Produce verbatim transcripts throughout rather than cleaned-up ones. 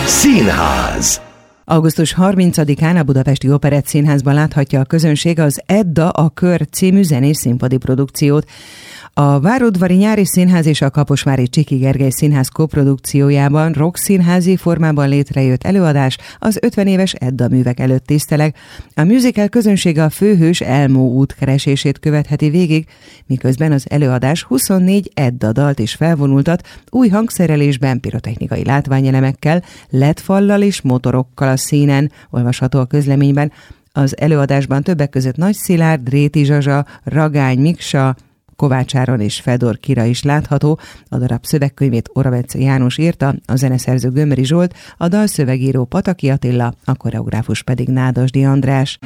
Színház. augusztus harmincadikán a Budapesti Operett Színházban láthatja a közönség az Edda a Kör című zenés színpadi produkciót. A Várudvari Nyári Színház és a Kaposvári Csiki Gergely Színház koprodukciójában rockszínházi formában létrejött előadás az ötven éves Edda művek előtt tiszteleg. A musical közönsége a főhős Elmó útkeresését követheti végig, miközben az előadás huszonnégy Edda dalt is felvonultat, új hangszerelésben, pirotechnikai látványelemekkel, ledfallal és motorokkal a színen, olvasható a közleményben. Az előadásban többek között Nagy Szilárd, Réti Zsazsa, Ragány Miksa, Kovács Áron és Fedor Kira is látható. A darab szövegkönyvét Oravec János írta, a zeneszerző Gömöri Zsolt, a dalszövegíró Pataki Attila, a koreográfus pedig Nádasdy András.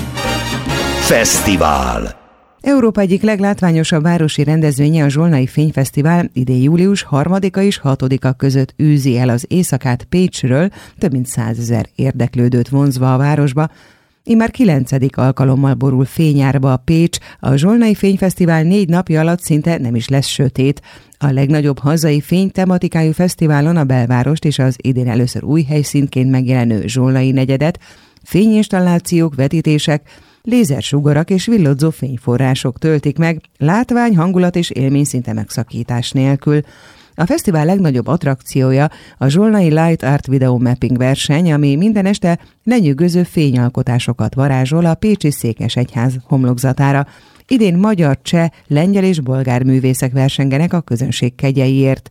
Fesztivál. Európa egyik leglátványosabb városi rendezvénye, a Zsolnai Fényfesztivál idén július harmadika és hatodika között űzi el az éjszakát Pécsről, több mint százezer érdeklődőt vonzva a városba. Immár kilencedik alkalommal borul fényárba a Pécs, a Zsolnai Fényfesztivál négy napja alatt szinte nem is lesz sötét. A legnagyobb hazai fénytematikájú fesztiválon a belvárost és az idén először új helyszínként megjelenő Zsolnai negyedet, fényinstallációk, vetítések, lézersugarak és villodzó fényforrások töltik meg, látvány, hangulat és élmény szinte megszakítás nélkül. A fesztivál legnagyobb attrakciója a Zsolnai Light Art Video Mapping verseny, ami minden este lenyűgöző fényalkotásokat varázsol a pécsi székesegyház homlokzatára. Idén magyar, cseh, lengyel és bolgár művészek versengenek a közönség kegyeiért.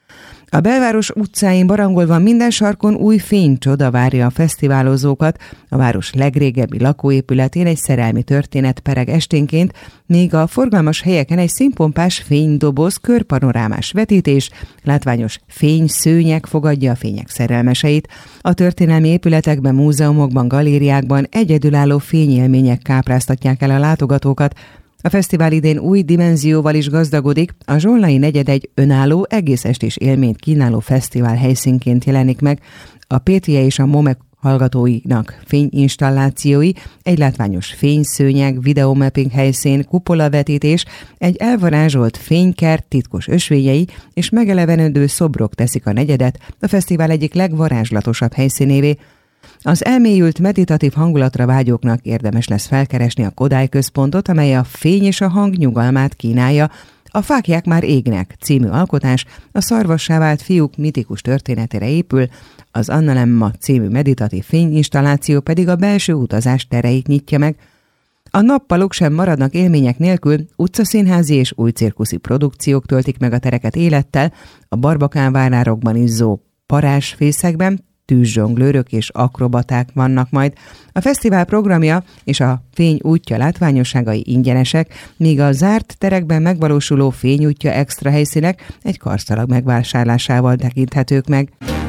A belváros utcáin barangolva minden sarkon új fénycsoda várja a fesztiválozókat. A város legrégebbi lakóépületén egy szerelmi történet pereg esténként, míg a forgalmas helyeken egy színpompás fénydoboz, körpanorámás vetítés, látványos fényszőnyeg fogadja a fények szerelmeseit. A történelmi épületekben, múzeumokban, galériákban egyedülálló fényélmények kápráztatják el a látogatókat. A fesztivál idén új dimenzióval is gazdagodik, a Zsolnai negyed egy önálló, egész estés élményt kínáló fesztivál helyszínként jelenik meg. A pé té é és a MOME hallgatóinak fényinstallációi, egy látványos fényszőnyeg, videomapping helyszín, kupolavetítés, egy elvarázsolt fénykert, titkos ösvényei és megelevenedő szobrok teszik a negyedet a fesztivál egyik legvarázslatosabb helyszínévé. Az elmélyült meditatív hangulatra vágyóknak érdemes lesz felkeresni a Kodály központot, amely a fény és a hang nyugalmát kínálja. A Fáklyák már égnek című alkotás a szarvassá vált fiúk mitikus történetére épül, az Annalemma című meditatív fényinstalláció pedig a belső utazás tereit nyitja meg. A nappalok sem maradnak élmények nélkül, utcaszínházi és új cirkuszi produkciók töltik meg a tereket élettel, a Barbakán várárokban izzó parázsfészekben tűzzsonglőrök és akrobaták vannak majd. A fesztivál programja és a fény útja látványosságai ingyenesek, míg a zárt terekben megvalósuló fényútja extra helyszínek egy karszalag megvásárlásával tekinthetők meg.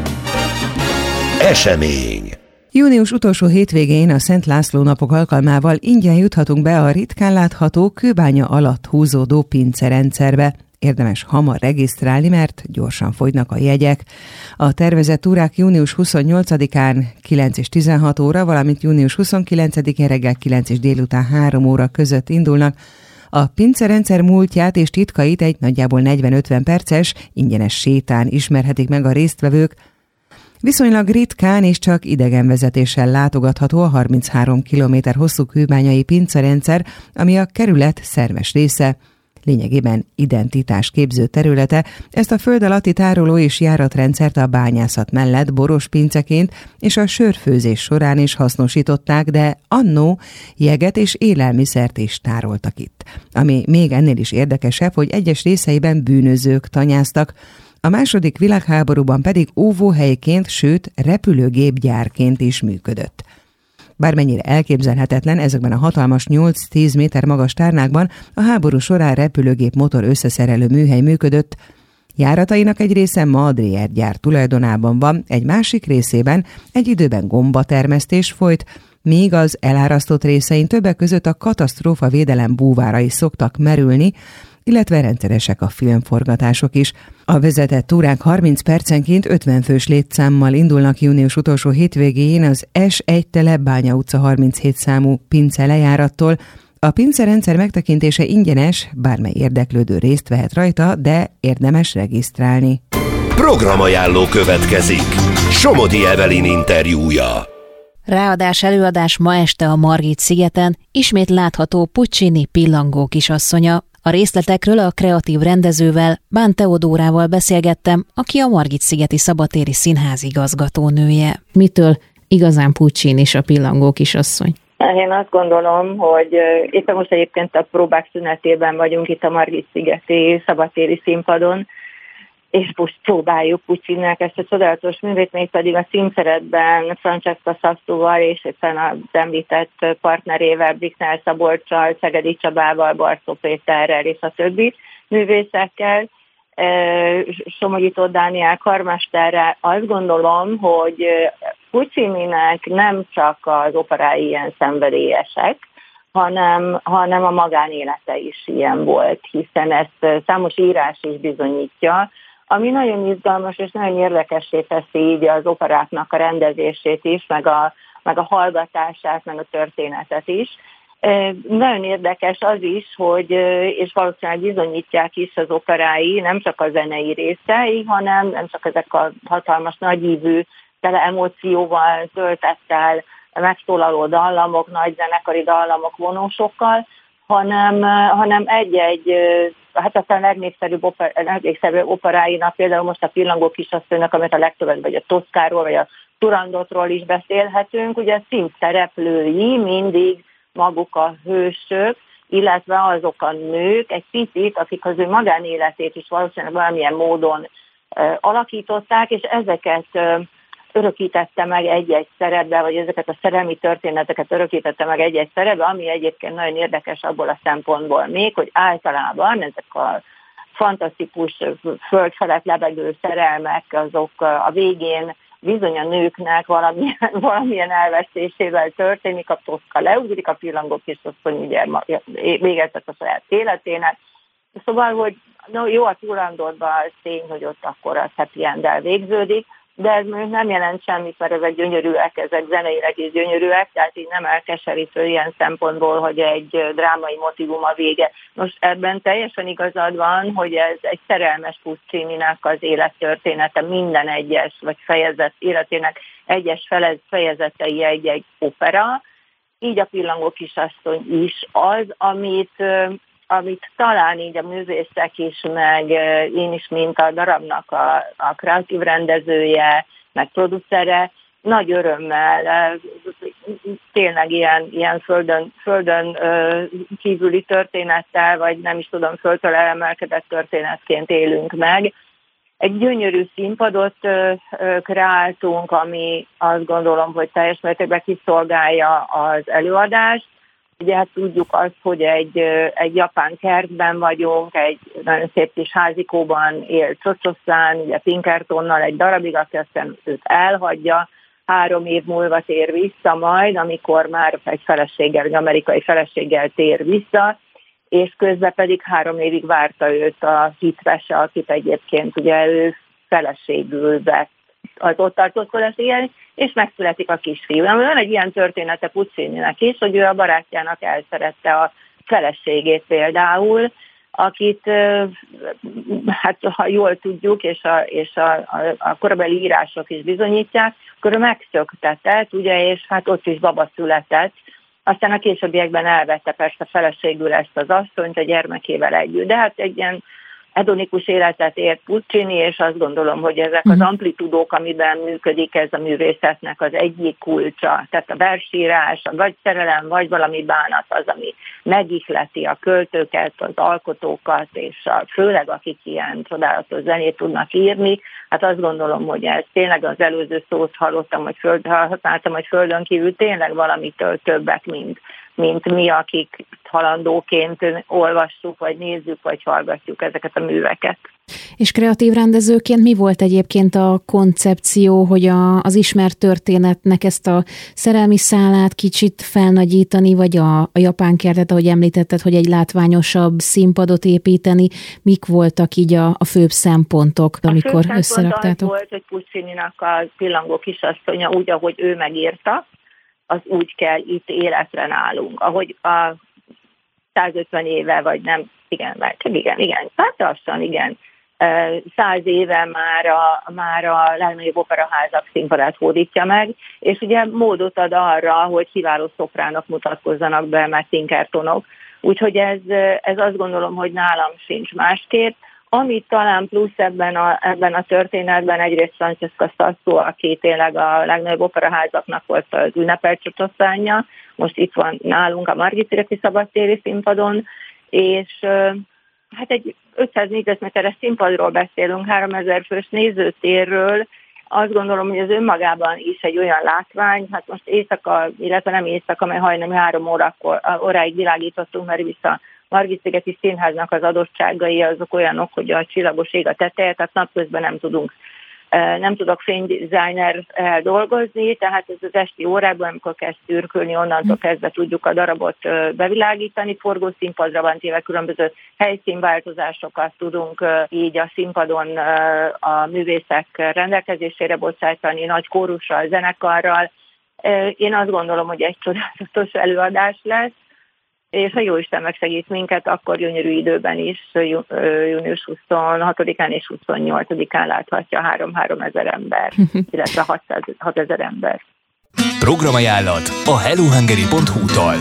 Esemény. Június utolsó hétvégén a Szent László napok alkalmával ingyen juthatunk be a ritkán látható kőbánya alatt húzódó pincerendszerbe. Érdemes hamar regisztrálni, mert gyorsan fogynak a jegyek. A tervezett túrák június huszonnyolcadikán kilenc és tizenhat óra, valamint június huszonkilencedikén reggel kilenc és délután három óra között indulnak. A pincerendszer múltját és titkait egy nagyjából negyven-ötven perces ingyenes sétán ismerhetik meg a résztvevők. Viszonylag ritkán és csak idegenvezetéssel látogatható a harminchárom kilométer hosszú kőbányai pincerendszer, ami a kerület szerves része, lényegében identitásképző területe. Ezt a föld alatti tároló és járatrendszert a bányászat mellett boros pinceként és a sörfőzés során is hasznosították, de annó jeget és élelmiszert is tároltak itt. Ami még ennél is érdekesebb, hogy egyes részeiben bűnözők tanyáztak, a második világháborúban pedig óvóhelyként, sőt repülőgépgyárként is működött. Bármennyire elképzelhetetlen, ezekben a hatalmas nyolc-tíz méter magas tárnákban a háború során repülőgép motor összeszerelő műhely működött. Járatainak egy része ma a Dreher gyár tulajdonában van, egy másik részében egy időben gombatermesztés folyt, míg az elárasztott részein többek között a katasztrófa védelem búvárai szoktak merülni, illetve rendszeresek a filmforgatások is. A vezetett túrák harminc percenként ötven fős létszámmal indulnak június utolsó hétvégén az es egy telep Bánya utca harminchét számú pince lejárattól. A pincerendszer megtekintése ingyenes, bármely érdeklődő részt vehet rajta, de érdemes regisztrálni. Programajánló következik. Somodi Evelyn interjúja. Ráadás előadás ma este a Margit-szigeten, ismét látható Puccini Pillangó kisasszonya. A részletekről a kreatív rendezővel, Bán Teodórával beszélgettem, aki a Margit-szigeti Szabadtéri Színház igazgatónője. Mitől igazán Puccini és a Pillangó kisasszony? Én azt gondolom, hogy éppen most egyébként a próbák szünetében vagyunk itt a Margit-szigeti Szabadtéri színpadon, és most próbáljuk Puccininek ezt a csodálatos művét, még pedig a címszerepben Francesca Sassuval és éppen az említett partnerével, Bricknell Szabolccsal, Szegedi Csabával, Barszó Péterrel és a többi művészekkel, Somogyi Tóth Dániel karmesterrel. Azt gondolom, hogy Puccininek nem csak az operái ilyen szenvedélyesek, hanem, hanem a magánélete is ilyen volt, hiszen ezt számos írás is bizonyítja, ami nagyon izgalmas és nagyon érdekessé teszi így az operáknak a rendezését is, meg a, meg a hallgatását, meg a történetet is. E, nagyon érdekes az is, hogy, és valószínűleg bizonyítják is az operái, nem csak a zenei részei, hanem nem csak ezek a hatalmas nagyívű, tele emócióval, töltettel, megszólaló dallamok, nagy zenekari dallamok, vonósokkal, hanem, hanem egy-egy, hát aztán a legnépszerűbb, oper, legnépszerűbb operáinak, például most a Pillangó kisasszonynak, amit a legtöbbet, vagy a Toszkáról, vagy a Turandotról is beszélhetünk, ugye színszereplői mindig maguk a hősök, illetve azok a nők, egy picit, akik az ő magánéletét is valószínűleg valamilyen módon uh, alakították, és ezeket uh, örökítette meg egy-egy szerepbe, vagy ezeket a szerelmi történeteket örökítette meg egy-egy szerepbe, ami egyébként nagyon érdekes abból a szempontból még, hogy általában ezek a fantasztikus föld felett lebegő szerelmek, azok a végén bizony a nőknek valamilyen, valamilyen elvesztésével történik, a Toszka leugrik, a Pillangó kisasszony ugye végeztek a saját életének. Szóval, hogy no, jó, a Turandotban az tény, hogy ott akkor az happy end-el végződik, de ez nem jelent semmit, mert ezek gyönyörűek, ezek zeneileg is gyönyörűek, tehát így nem elkeserítő ilyen szempontból, hogy egy drámai motivum a vége. Most ebben teljesen igazad van, hogy ez egy szerelmes Puccininek az élettörténete, minden egyes, vagy fejezet életének egyes fejezetei egy-egy opera, így a Pillangó kisasszony is az, amit... amit talán így a művészek is, meg én is, mint a darabnak a, a kreatív rendezője, meg producere, nagy örömmel, tényleg ilyen, ilyen földön, földön kívüli történettel, vagy nem is tudom, földtől emelkedett történetként élünk meg. Egy gyönyörű színpadot kreáltunk, ami azt gondolom, hogy teljes mértékben kiszolgálja az előadást. Ugye hát tudjuk azt, hogy egy, egy japán kertben vagyunk, egy nagyon szép kis házikóban él Csocsosán, ugye Pinkertonnal egy darabig, aki aztán őt elhagyja, három év múlva tér vissza majd, amikor már egy feleséggel, egy amerikai feleséggel tér vissza, és közben pedig három évig várta őt a hitvese, akit egyébként ugye ő feleségül vett az ott tartózkodás ilyen, és megszületik a kisfiú. Van egy ilyen története Puccininek is, hogy ő a barátjának elszerette a feleségét például, akit, hát ha jól tudjuk, és a, és a, a, a korabeli írások is bizonyítják, akkor ő megszöktetett, ugye, és hát ott is baba született. Aztán a későbbiekben elvette persze feleségül ezt az asszonyt a gyermekével együtt, de hát egy ilyen hedonikus életet ért Puccini, és azt gondolom, hogy ezek az amplitudók, amiben működik ez a művészetnek az egyik kulcsa, tehát a versírás, vagy szerelem, vagy valami bánat az, ami megihleti a költőket, az alkotókat, és a, főleg akik ilyen csodálatos zenét tudnak írni, hát azt gondolom, hogy ez tényleg az előző szót hallottam, hogy föld, használtam, hogy földön kívül tényleg valamitől többek, mint, mint mi, akik halandóként olvassuk, vagy nézzük, vagy hallgatjuk ezeket a műveket. És kreatív rendezőként mi volt egyébként a koncepció, hogy a, az ismert történetnek ezt a szerelmi szálát kicsit felnagyítani, vagy a, a japán kertet, ahogy említetted, hogy egy látványosabb színpadot építeni, mik voltak így a, a főbb szempontok, amikor összeraktátok? A főbb szempont az volt, hogy Puccininak a Pillangó kisasszonya úgy, ahogy ő megírta, az úgy kell itt életre nálunk, ahogy a százötven éve, vagy nem, igen, mert igen, igen, hát lassan, igen, száz éve már a, már a legnagyobb operaházak színpadát hódítja meg, és ugye módot ad arra, hogy kiváló szopránok mutatkozzanak be, meg Pinkertonok. Úgyhogy ez, ez azt gondolom, hogy nálam sincs másképp. Amit talán plusz ebben a, ebben a történetben, egyrészt Francesca Sasso, aki tényleg a legnagyobb operaházaknak volt az ünnepelt csataszánja, most itt van nálunk a Margit-szigeti szabadtéri színpadon, és hát egy ötszáz négyzetméteres színpadról beszélünk, háromezer fős nézőtérről. Azt gondolom, hogy az önmagában is egy olyan látvány, hát most éjszaka, illetve nem éjszaka, mert hajnali három órakor, óráig világítottunk, mert vissza Margit-szigeti Színháznak az adottságai azok olyanok, hogy a csillagos ég a teteje, tehát napközben nem tudunk, nem tudok fénydesignerrel dolgozni, tehát ez az esti órákban, amikor kezd szürkülni, onnantól kezdve tudjuk a darabot bevilágítani, forgószínpadra van téve, különböző helyszínváltozásokat tudunk így a színpadon a művészek rendelkezésére bocsájtani, nagy kórussal, zenekarral. Én azt gondolom, hogy egy csodálatos előadás lesz, és ha Jóisten megsegít minket, akkor gyönyörű időben is, június huszonhatodikán és huszonnyolcadikán láthatja három-három ezer ember, illetve hatezer ember. Programajánlat a hellohungary pont hu-tól.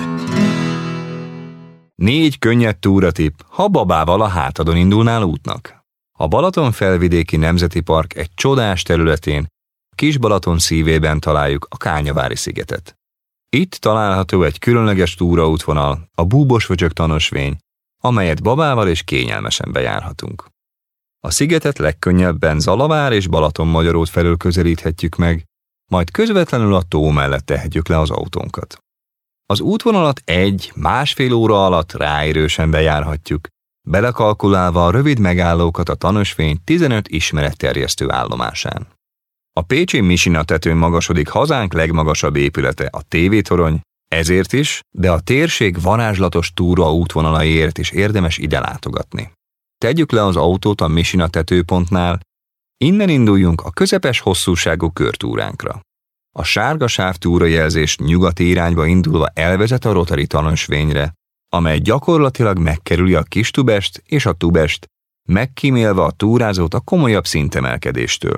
Négy könnyed túratipp, ha babával a hátadon indulnál útnak. A Balaton felvidéki nemzeti park egy csodás területén, Kis-Balaton szívében találjuk a Kányavári szigetet. Itt található egy különleges túraútvonal, a Búbos-vöcsök-Tanösvény, amelyet babával és kényelmesen bejárhatunk. A szigetet legkönnyebben Zalavár és Balaton-Magyarót felől közelíthetjük meg, majd közvetlenül a tó mellett tehetjük le az autónkat. Az útvonalat egy-másfél óra alatt ráérősen bejárhatjuk, belekalkulálva a rövid megállókat a Tanösvény tizenöt ismeretterjesztő állomásán. A pécsi Misina tetőn magasodik hazánk legmagasabb épülete, a tévétorony, ezért is, de a térség varázslatos túra útvonalaiért is érdemes ide látogatni. Tegyük le az autót a Misina tetőpontnál, innen induljunk a közepes hosszúságú körtúránkra. A sárga sáv túrajelzés nyugati irányba indulva elvezet a Rotary Tanösvényre, amely gyakorlatilag megkerüli a Kis-Tubest és a Tubest, megkímélve a túrázót a komolyabb szintemelkedéstől.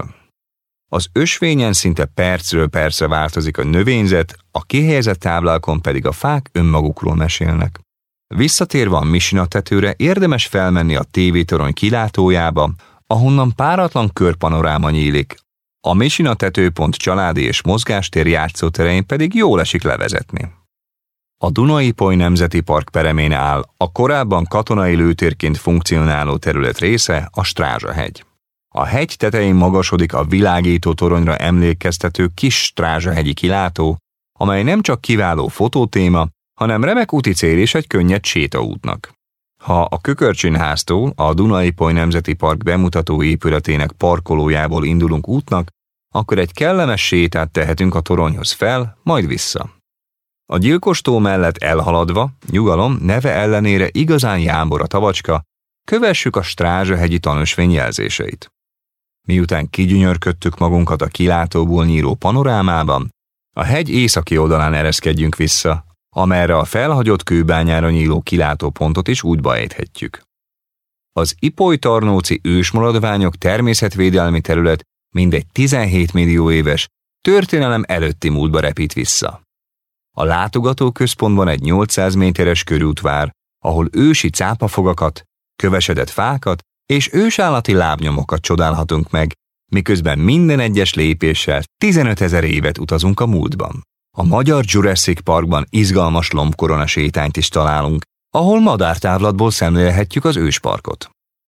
Az ösvényen szinte percről percre változik a növényzet, a kihelyezett táblákon pedig a fák önmagukról mesélnek. Visszatérve a Misina tetőre érdemes felmenni a tévétorony kilátójába, ahonnan páratlan körpanoráma nyílik. A Misina tetőpont családi és mozgástér játszóterein pedig jól esik levezetni. A Duna-Ipoly Nemzeti Park peremén áll a korábban katonai lőtérként funkcionáló terület része, a Strázsahegy. A hegy tetején magasodik a világító toronyra emlékeztető kis Strázsahegyi kilátó, amely nem csak kiváló fotótéma, hanem remek úti cél és egy könnyed sétaútnak. Ha a Kökörcsin-háztól, a Duna-Ipoly Nemzeti Park bemutató épületének parkolójából indulunk útnak, akkor egy kellemes sétát tehetünk a toronyhoz fel, majd vissza. A Gyilkostó mellett elhaladva, nyugalom neve ellenére igazán jámbor a tavacska, kövessük a Strázsahegyi Tanösvény jelzéseit. Miután kigyönyörködtük magunkat a kilátóból nyíró panorámában, a hegy északi oldalán ereszkedjünk vissza, amerre a felhagyott kőbányára nyíló kilátópontot is útba ejthetjük. Az Ipoly-Tarnóci ősmaradványok természetvédelmi terület mindegy tizenhét millió éves, történelem előtti múltba repít vissza. A látogatóközpontban egy nyolcszáz méteres körút vár, ahol ősi cápafogakat, kövesedett fákat és ősállati lábnyomokat csodálhatunk meg, miközben minden egyes lépéssel tizenötezer évet utazunk a múltban. A magyar Jurassic Parkban izgalmas lombkorona sétányt is találunk, ahol madártávlatból szemlélhetjük az ősparkot.